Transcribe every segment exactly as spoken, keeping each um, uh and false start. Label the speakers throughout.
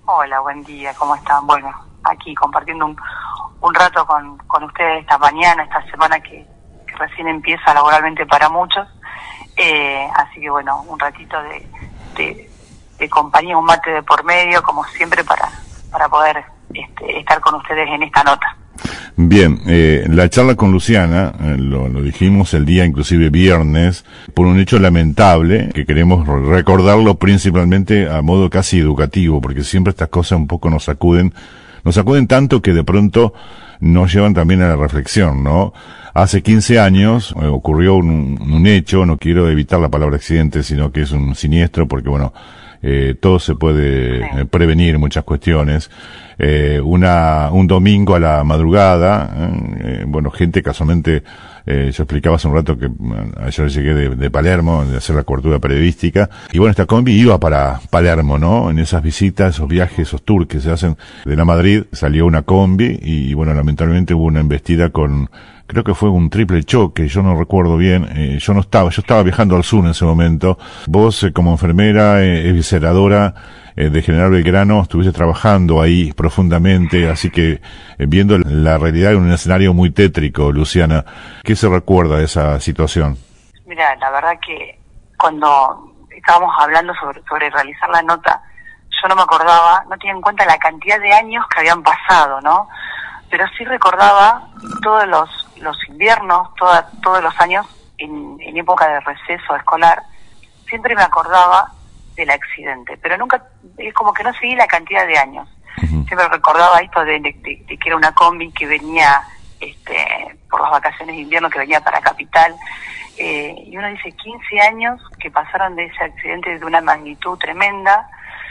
Speaker 1: Hola, buen día, ¿cómo están? Bueno, aquí compartiendo un, un rato con, con ustedes esta mañana, esta semana que, que recién empieza laboralmente para muchos. Eh, así que bueno, un ratito de, de, de compañía, un mate de por medio, como siempre, para, para poder este, estar con ustedes en esta nota.
Speaker 2: Bien, eh, la charla con Luciana, eh, lo, lo dijimos el día inclusive viernes, por un hecho lamentable, que queremos recordarlo principalmente a modo casi educativo, porque siempre estas cosas un poco nos sacuden, nos sacuden tanto que de pronto nos llevan también a la reflexión, ¿no? Hace quince años eh, ocurrió un, un hecho, no quiero evitar la palabra accidente, sino que es un siniestro, porque bueno, eh, todo se puede eh, prevenir, muchas cuestiones. Eh, una, un domingo a la madrugada, eh, bueno, gente casualmente, eh, yo explicaba hace un rato que ayer llegué de, de Palermo, de hacer la cobertura periodística, y bueno, esta combi iba para Palermo, ¿no? En esas visitas, esos viajes, esos tours que se hacen de la Madrid, salió una combi, y bueno, lamentablemente hubo una embestida con, creo que fue un triple choque, yo no recuerdo bien, eh, yo no estaba, yo estaba viajando al sur en ese momento. Vos, eh, como enfermera, eh, evisceradora, eh, de General Belgrano, estuviste trabajando ahí profundamente, así que, eh, viendo la realidad en un escenario muy tétrico, Luciana, ¿qué se recuerda de esa situación?
Speaker 1: Mira, la verdad que cuando estábamos hablando sobre, sobre realizar la nota, yo no me acordaba, no tenía en cuenta la cantidad de años que habían pasado, ¿no? Pero sí recordaba todos los, los inviernos, toda, todos los años en, en época de receso escolar, siempre me acordaba del accidente, pero nunca, es como que no seguí la cantidad de años. Uh-huh. Siempre recordaba esto de, de, de, de que era una combi que venía este, por las vacaciones de invierno, que venía para Capital, eh, y uno dice quince años que pasaron de ese accidente de una magnitud tremenda,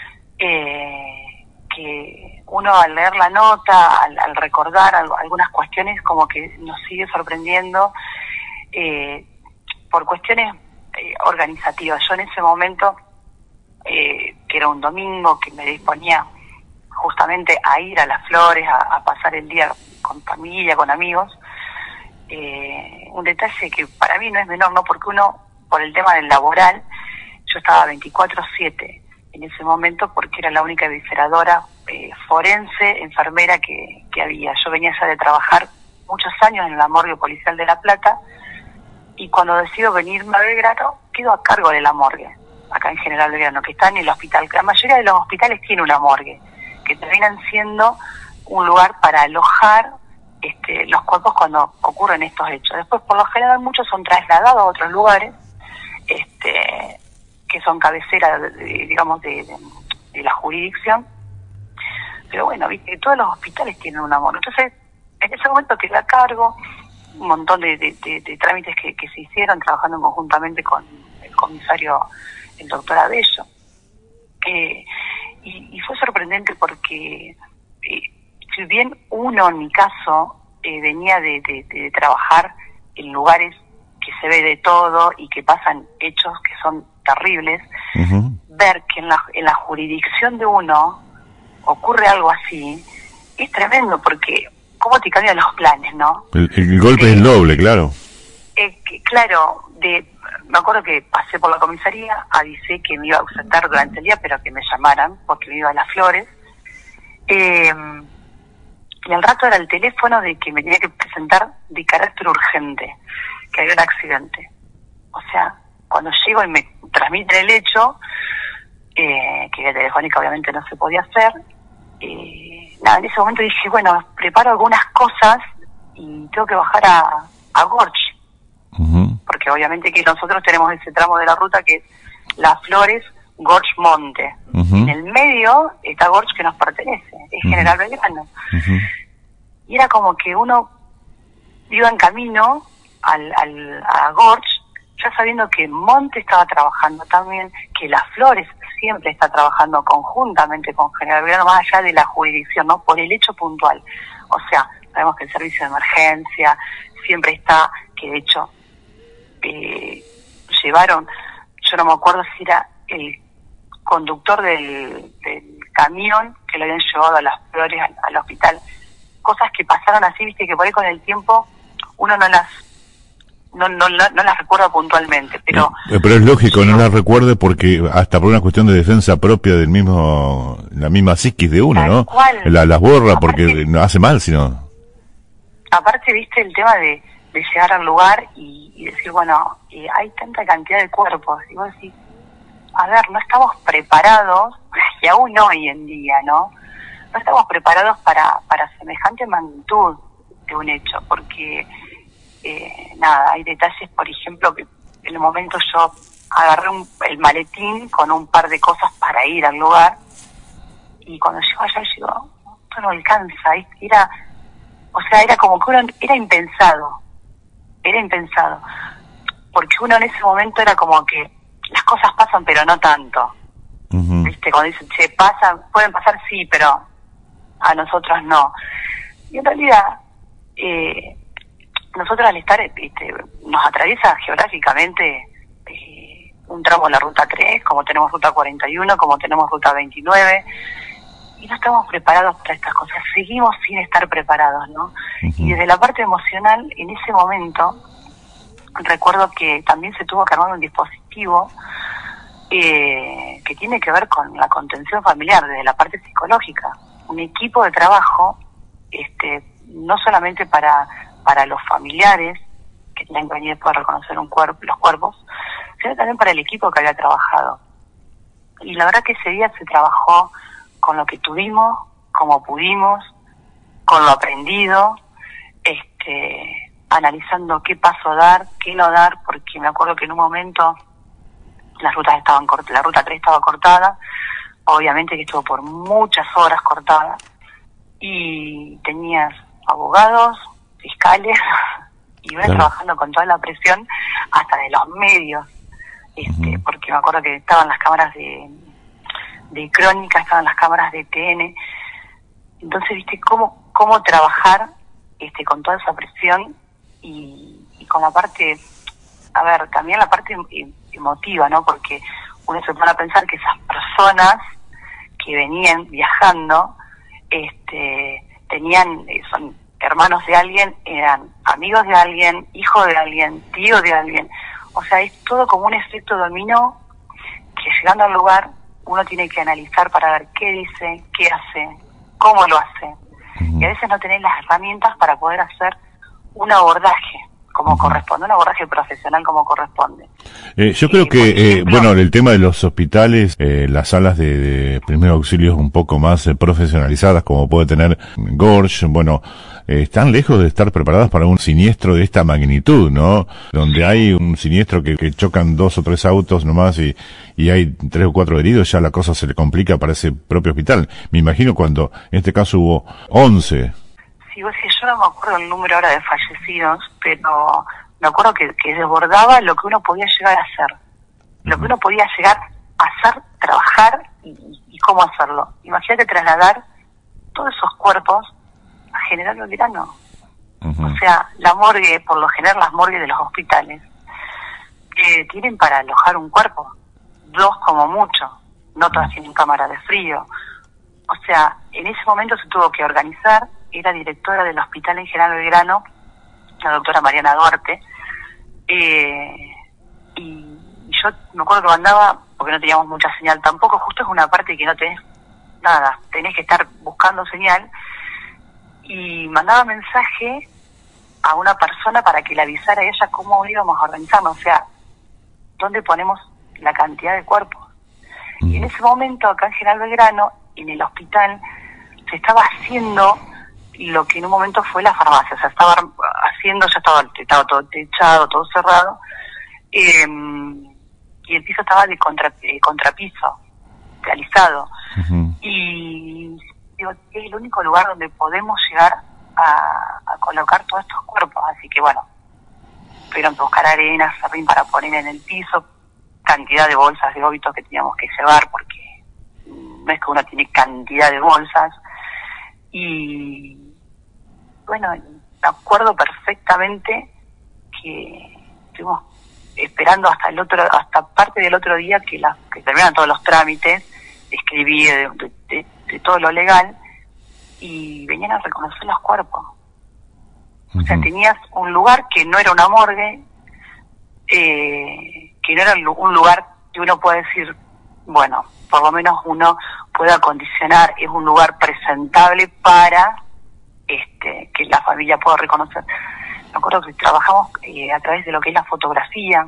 Speaker 1: eh, que uno al leer la nota, al, al recordar algo, algunas cuestiones, como que nos sigue sorprendiendo eh, por cuestiones eh, organizativas. Yo en ese momento, eh, que era un domingo, que me disponía justamente a ir a Las Flores, a, a pasar el día con familia, con amigos, eh, un detalle que para mí no es menor, ¿no? Porque uno, por el tema del laboral, yo estaba veinticuatro siete en ese momento, porque era la única evisceradora eh, forense, enfermera que, que había. Yo venía ya de trabajar muchos años en la morgue policial de La Plata, y cuando decido venirme a Belgrano, quedo a cargo de la morgue, acá en General Belgrano, que está en el hospital. La mayoría de los hospitales tienen una morgue, que terminan siendo un lugar para alojar este, los cuerpos cuando ocurren estos hechos. Después, por lo general, muchos son trasladados a otros lugares, este, que son cabeceras, de, digamos, de, de, de la jurisdicción. Pero bueno, viste, todos los hospitales tienen una morgue. Entonces, en ese momento quedé a cargo, un montón de, de, de, de trámites que, que se hicieron, trabajando conjuntamente con el comisario, el doctor Abello. Eh, y, y fue sorprendente porque, eh, si bien uno, en mi caso, eh, venía de, de, de trabajar en lugares que se ve de todo y que pasan hechos que son terribles, uh-huh. ver que en la, en la jurisdicción de uno ocurre algo así, es tremendo, porque cómo te cambian los planes, ¿no?
Speaker 2: El, el golpe eh, es el doble, claro.
Speaker 1: Eh, que, claro, de, me acuerdo que pasé por la comisaría, avisé que me iba a ausentar durante el día, pero que me llamaran, porque me iba a Las Flores. Eh, y al rato era el teléfono de que me tenía que presentar de carácter urgente, que había un accidente. O sea, cuando llego y me transmiten el hecho, eh, que vía telefónica obviamente no se podía hacer, eh, nada, en ese momento dije, bueno, preparo algunas cosas y tengo que bajar a, a Gorch. Uh-huh. Porque obviamente que nosotros tenemos ese tramo de la ruta que es Las Flores, Gorch Monte. Uh-huh. En el medio está Gorch, que nos pertenece, es uh-huh. General Belgrano. Uh-huh. Y era como que uno iba en camino al, al, a Gorch, ya sabiendo que Monte estaba trabajando también, que Las Flores siempre está trabajando conjuntamente con General Belgrano, más allá de la jurisdicción, ¿no? Por el hecho puntual. O sea, sabemos que el servicio de emergencia siempre está, que de hecho eh, llevaron, yo no me acuerdo si era el conductor del, del camión que lo habían llevado a Las Flores, al, al hospital. Cosas que pasaron así, viste, que por ahí con el tiempo uno no las no, no, no, no las recuerdo puntualmente, pero...
Speaker 2: Eh, pero es lógico, no las recuerde porque hasta por una cuestión de defensa propia del mismo, la misma psiquis de uno, ¿no?
Speaker 1: Cual,
Speaker 2: la, las borra
Speaker 1: aparte,
Speaker 2: porque no hace mal, sino...
Speaker 1: Aparte, viste, el tema de, de llegar al lugar y, y decir, bueno, eh, hay tanta cantidad de cuerpos, y vos decís, a ver, no estamos preparados, y aún hoy en día, ¿no? No estamos preparados para, para semejante magnitud de un hecho, porque... Eh, nada, hay detalles, por ejemplo, que en el momento yo agarré un, el maletín con un par de cosas para ir al lugar, y cuando llego allá digo, esto no alcanza, era, o sea, era como que uno, era impensado, era impensado, porque uno en ese momento era como que las cosas pasan pero no tanto, uh-huh. ¿Viste? Cuando dicen, che, pasan, pueden pasar, sí, pero a nosotros no, y en realidad, eh, nosotros al estar, este, nos atraviesa geográficamente eh, un tramo de la ruta tres, como tenemos ruta cuarenta y uno, como tenemos ruta veintinueve, y no estamos preparados para estas cosas, seguimos sin estar preparados, ¿no? Uh-huh. Y desde la parte emocional, en ese momento, recuerdo que también se tuvo que armar un dispositivo eh, que tiene que ver con la contención familiar, desde la parte psicológica, un equipo de trabajo, este, no solamente para para los familiares que tenían que venir después a reconocer un cuerpo, los cuerpos, sino también para el equipo que había trabajado. Y la verdad que ese día se trabajó con lo que tuvimos, como pudimos, con lo aprendido, este, analizando qué paso dar, qué no dar, porque me acuerdo que en un momento las rutas estaban cortadas, la ruta tres estaba cortada, obviamente que estuvo por muchas horas cortada, y tenías abogados, fiscales, y iban claro. trabajando con toda la presión hasta de los medios, este, uh-huh. porque me acuerdo que estaban las cámaras de, de Crónica, estaban las cámaras de T N, entonces viste cómo cómo trabajar este con toda esa presión y, y con la parte, a ver, también la parte emotiva, ¿no? Porque uno se pone a pensar que esas personas que venían viajando, este, tenían, son hermanos de alguien, eran amigos de alguien, hijos de alguien, tíos de alguien. O sea, es todo como un efecto dominó que llegando al lugar uno tiene que analizar para ver qué dice, qué hace, cómo lo hace. Uh-huh. Y a veces no tenés las herramientas para poder hacer un abordaje como uh-huh. corresponde, un abordaje profesional como corresponde.
Speaker 2: Eh, yo creo eh, que, ejemplo, eh, bueno, el tema de los hospitales, eh, las salas de, de primeros auxilios un poco más eh, profesionalizadas, como puede tener Gorge, bueno, eh, están lejos de estar preparadas para un siniestro de esta magnitud, ¿no? Donde hay un siniestro que, que chocan dos o tres autos nomás y, y hay tres o cuatro heridos, ya la cosa se le complica para ese propio hospital. Me imagino cuando en este caso hubo once.
Speaker 1: Sí, vos sí, yo no me acuerdo el número ahora de fallecidos, pero me acuerdo que, que desbordaba lo que uno podía llegar a hacer, lo que uno podía llegar a hacer, trabajar y, y cómo hacerlo. Imagínate trasladar todos esos cuerpos a General Belgrano. Uh-huh. O sea, la morgue, por lo general las morgues de los hospitales, que tienen para alojar un cuerpo, dos como mucho, no todas tienen cámara de frío. O sea, en ese momento se tuvo que organizar, era directora del hospital en General Belgrano, la doctora Mariana Duarte, eh, y yo me acuerdo que andaba, porque no teníamos mucha señal tampoco, justo es una parte que no tenés nada, tenés que estar buscando señal, y mandaba mensaje a una persona para que le avisara a ella cómo íbamos a organizarnos, o sea, dónde ponemos la cantidad de cuerpos. Mm. Y en ese momento, acá en General Belgrano, en el hospital, se estaba haciendo lo que en un momento fue la farmacia, o sea, estaba haciendo, ya estaba, estaba todo techado, todo cerrado, eh, y el piso estaba de contra, eh, contrapiso, de alisado. Uh-huh. Y digo, es el único lugar donde podemos llegar a, a colocar todos estos cuerpos, así que bueno, tuvieron que buscar arenas, serrín para poner en el piso, cantidad de bolsas de óbitos que teníamos que llevar, porque no es que uno tiene cantidad de bolsas, y bueno, me acuerdo perfectamente que estuvimos esperando hasta el otro, hasta parte del otro día que la, que terminaran todos los trámites, escribí de, de, de, de todo lo legal, y venían a reconocer los cuerpos. Uh-huh. O sea, tenías un lugar que no era una morgue, eh, que no era un lugar que uno puede decir, bueno, por lo menos uno puede acondicionar, es un lugar presentable para este que la familia pueda reconocer. Me acuerdo que trabajamos eh, a través de lo que es la fotografía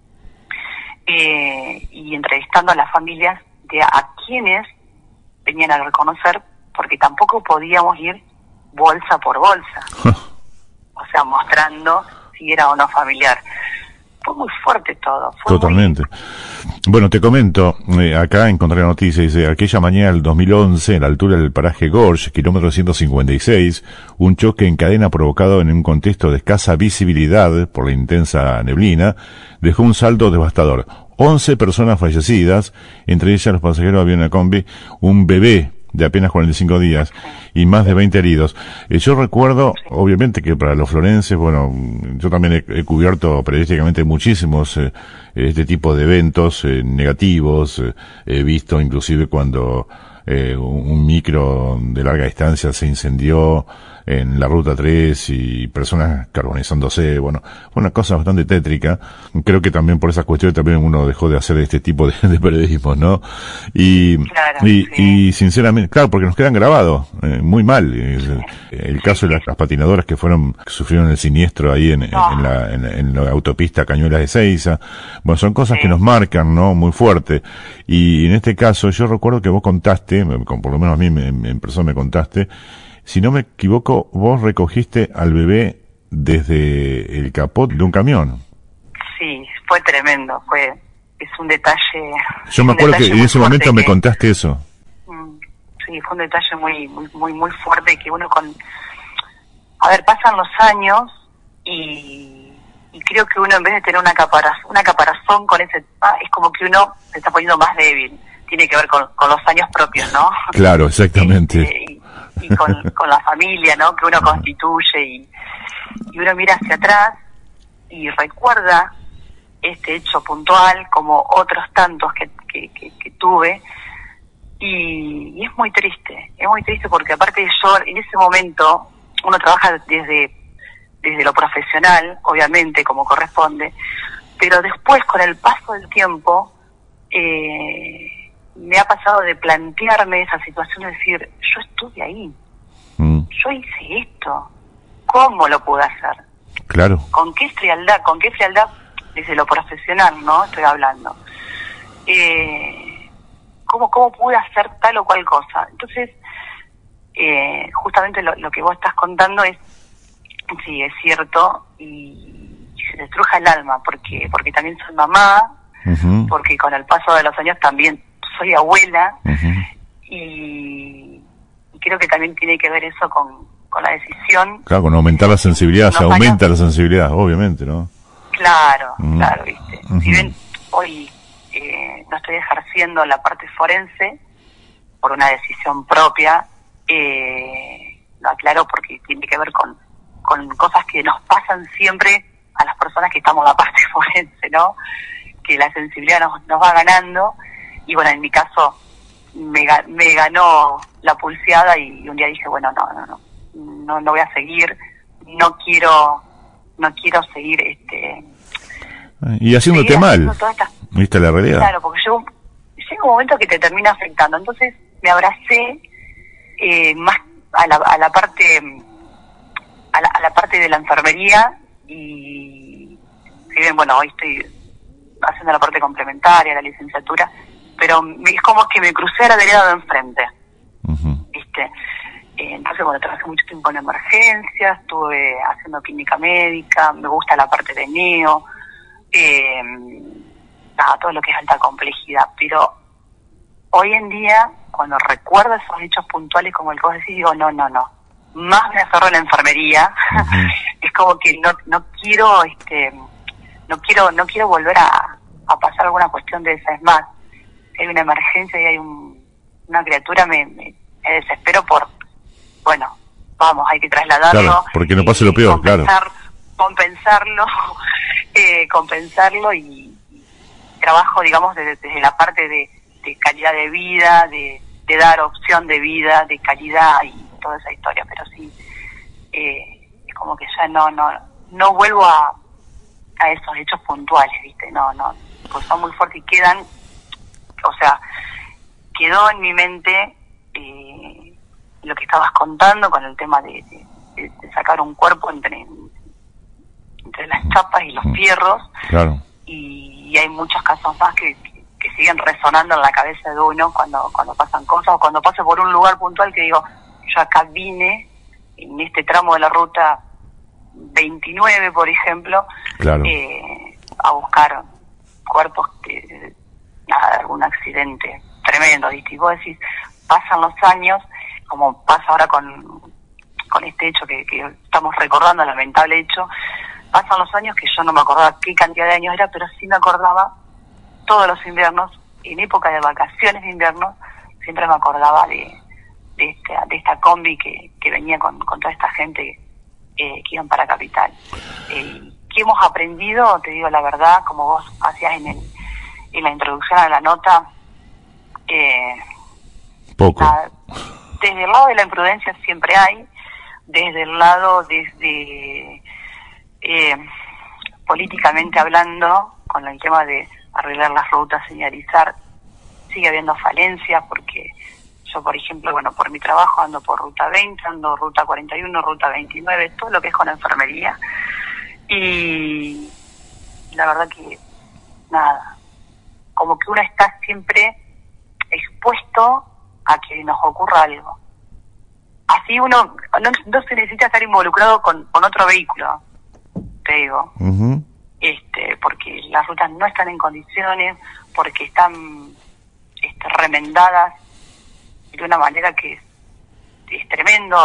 Speaker 1: eh, y entrevistando a las familias de a quienes venían a reconocer, porque tampoco podíamos ir bolsa por bolsa, o sea, mostrando si era o no familiar. Fue muy fuerte todo. Fue
Speaker 2: Totalmente.
Speaker 1: Muy...
Speaker 2: Bueno, te comento, eh, acá encontré la noticia, dice, aquella mañana del dos mil once, a la altura del paraje Gorge, kilómetro ciento cincuenta y seis, un choque en cadena provocado en un contexto de escasa visibilidad por la intensa neblina, dejó un saldo devastador. once personas fallecidas, entre ellas los pasajeros de avión de combi, un bebé de apenas cuarenta y cinco días y más de veinte heridos. Eh, yo recuerdo, obviamente, que para los florenses, bueno, yo también he, he cubierto periodísticamente muchísimos eh, este tipo de eventos eh, negativos, eh, he visto inclusive cuando eh, un, un micro de larga distancia se incendió en la ruta tres y personas carbonizándose, bueno, fue una cosa bastante tétrica. Creo que también por esas cuestiones también uno dejó de hacer este tipo de, de periodismo, ¿no? Y,
Speaker 1: claro,
Speaker 2: y,
Speaker 1: sí.
Speaker 2: y sinceramente, claro, porque nos quedan grabados, eh, muy mal. El, el caso de las, las patinadoras que fueron, que sufrieron el siniestro ahí en,
Speaker 1: no.
Speaker 2: en, la, en, en la autopista Cañuelas de Seiza. Bueno, son cosas
Speaker 1: sí.
Speaker 2: que nos marcan, ¿no? Muy fuerte. Y en este caso, yo recuerdo que vos contaste, por lo menos a mí me, en persona me contaste, si no me equivoco, vos recogiste al bebé desde el capot de un camión.
Speaker 1: Sí, fue tremendo, fue es un detalle.
Speaker 2: Yo me acuerdo que en ese momento me contaste eso.
Speaker 1: Sí, fue un detalle muy muy muy muy fuerte que uno con a ver, pasan los años y, y creo que uno en vez de tener una caparazón, una caparazón con ese ah, es como que uno se está poniendo más débil. Tiene que ver con, con los años propios, ¿no?
Speaker 2: Claro, exactamente.
Speaker 1: Y, y, y con, con la familia, ¿no? Que uno constituye y, y uno mira hacia atrás y recuerda este hecho puntual como otros tantos que, que, que, que tuve y, y es muy triste, es muy triste porque aparte de yo en ese momento uno trabaja desde desde lo profesional, obviamente como corresponde, pero después con el paso del tiempo eh, me ha pasado de plantearme esa situación y decir, yo estuve ahí, mm. yo hice esto, ¿cómo lo pude hacer?
Speaker 2: Claro.
Speaker 1: ¿Con qué frialdad? ¿Con qué frialdad? Desde lo profesional, ¿no? Estoy hablando. Eh, ¿cómo, ¿Cómo pude hacer tal o cual cosa? Entonces, eh, justamente lo, lo que vos estás contando es, sí, es cierto, y, y se te estruja el alma, porque porque también soy mamá, uh-huh. porque con el paso de los años también soy abuela, uh-huh. y, y creo que también tiene que ver eso con, con la decisión.
Speaker 2: Claro, con aumentar la sensibilidad, se aumenta años. la sensibilidad, obviamente, ¿no?
Speaker 1: Claro, uh-huh. claro, viste.
Speaker 2: Uh-huh.
Speaker 1: Si bien hoy eh, no estoy ejerciendo la parte forense por una decisión propia, eh, lo aclaro porque tiene que ver con, con cosas que nos pasan siempre a las personas que estamos en la parte forense, ¿no? Que la sensibilidad nos, nos va ganando. Y bueno, en mi caso me, me ganó la pulseada y un día dije, bueno, no, no, no, no, no voy a seguir, no quiero, no quiero seguir, este...
Speaker 2: Y haciéndote mal, esta... ¿viste la realidad?
Speaker 1: Claro, porque llega un, llega un momento que te termina afectando, entonces me abracé eh, más a la, a la parte, a la, a la parte de la enfermería y, si bien, bueno, hoy estoy haciendo la parte complementaria, la licenciatura, pero es como que me crucé a la vereda de enfrente, uh-huh. ¿viste? Eh, entonces, bueno, trabajé mucho tiempo en emergencias, estuve haciendo clínica médica, me gusta la parte de neo, eh, nada, todo lo que es alta complejidad, pero hoy en día, cuando recuerdo esos hechos puntuales como el que vos decís, digo, no, no, no, más me aferro a la enfermería, uh-huh. es como que no no quiero, este, no quiero, no quiero volver a, a pasar alguna cuestión de esa. Es más, si hay una emergencia y hay un, una criatura, me, me, me desespero por, bueno, vamos, hay que trasladarlo.
Speaker 2: Claro, porque no pase lo peor, claro.
Speaker 1: Compensarlo, eh, compensarlo y, y trabajo, digamos, desde, desde la parte de, de calidad de vida, de, de dar opción de vida, de calidad y toda esa historia, pero sí, eh, es como que ya no, no, no vuelvo a a esos hechos puntuales, ¿viste? No, no, pues son muy fuertes y quedan, o sea, quedó en mi mente eh, lo que estabas contando con el tema de, de, de sacar un cuerpo entre, entre las chapas y los fierros.
Speaker 2: Claro.
Speaker 1: Y, y hay muchos casos más que, que, que siguen resonando en la cabeza de uno cuando, cuando pasan cosas, o cuando paso por un lugar puntual que digo, yo acá vine, en este tramo de la ruta veintinueve, por ejemplo,
Speaker 2: claro.
Speaker 1: eh, a buscar cuerpos que, nada, de algún accidente tremendo, ¿viste? Y vos decís, pasan los años, como pasa ahora con, con este hecho que, que estamos recordando, el lamentable hecho, pasan los años que yo no me acordaba qué cantidad de años era, pero sí me acordaba todos los inviernos, en época de vacaciones de invierno, siempre me acordaba de, de, esta, de esta combi que, que venía con, con toda esta gente eh, que iban para Capital. Eh, ¿Qué hemos aprendido? Te digo la verdad, como vos hacías en, el, en la introducción a la nota, eh,
Speaker 2: poco.
Speaker 1: Nada, desde el lado de la imprudencia siempre hay, desde el lado desde eh, políticamente hablando, con el tema de arreglar las rutas, señalizar, sigue habiendo falencias, porque yo, por ejemplo, bueno, por mi trabajo ando por ruta veinte, ando ruta cuarenta y uno, ruta veintinueve, todo lo que es con enfermería, y la verdad que nada, como que uno está siempre expuesto a que nos ocurra algo. Así uno no, no se necesita estar involucrado con, con otro vehículo, te digo.
Speaker 2: Uh-huh.
Speaker 1: Este, porque las rutas no están en condiciones, porque están este, remendadas de una manera que es, es tremendo.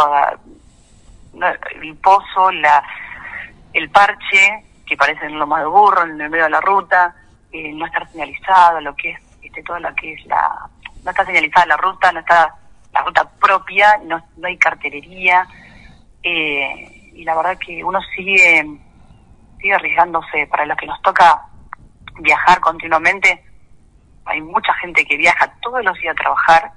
Speaker 1: El pozo, la el parche, que parecen lo más de burro en el medio de la ruta, eh, no está señalizado, lo que es este, todo lo que es la... No está señalizada la ruta, no está la ruta propia, no, no hay cartelería, eh, y la verdad que uno sigue... sigue arriesgándose. Para los que nos toca viajar continuamente, hay mucha gente que viaja todos los días a trabajar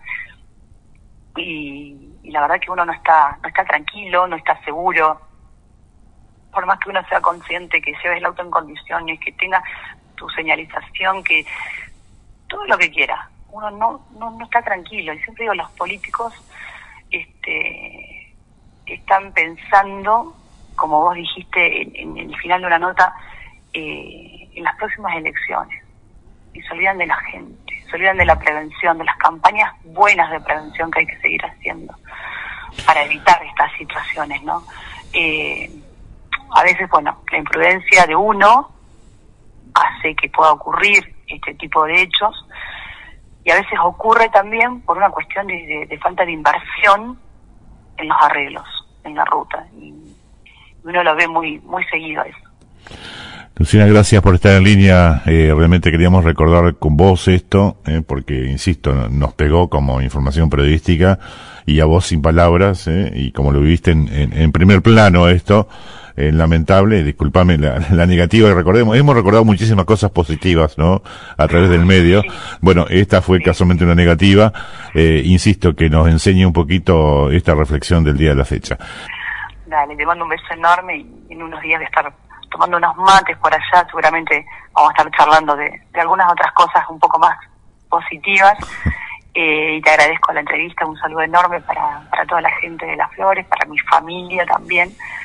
Speaker 1: y, y la verdad que uno no está no está tranquilo, no está seguro, por más que uno sea consciente, que lleves el auto en condiciones, que tenga tu señalización, que todo lo que quiera, uno no no, no está tranquilo. Y siempre digo, los políticos este están pensando, como vos dijiste en, en el final de una nota, eh, en las próximas elecciones, y se olvidan de la gente, se olvidan de la prevención, de las campañas buenas de prevención que hay que seguir haciendo para evitar estas situaciones, ¿no? Eh, a veces, bueno, la imprudencia de uno hace que pueda ocurrir este tipo de hechos, y a veces ocurre también por una cuestión de, de, de falta de inversión en los arreglos, en la ruta, y uno lo ve muy muy seguido eso.
Speaker 2: Luciana, gracias por estar en línea. Eh, realmente queríamos recordar con vos esto, eh, porque, insisto, nos pegó como información periodística y a vos sin palabras, eh, y como lo viviste en, en, en primer plano esto, eh, lamentable, discúlpame la, la negativa que recordemos. Hemos recordado muchísimas cosas positivas, ¿no?, a través del medio. Sí. Bueno, esta fue sí. casualmente una negativa. Eh, insisto, que nos enseñe un poquito esta reflexión del día de la fecha.
Speaker 1: Dale, te mando un beso enorme, y en unos días de estar tomando unos mates por allá, seguramente vamos a estar charlando de, de algunas otras cosas un poco más positivas. Eh, y te agradezco la entrevista, un saludo enorme para, para toda la gente de Las Flores, para mi familia también.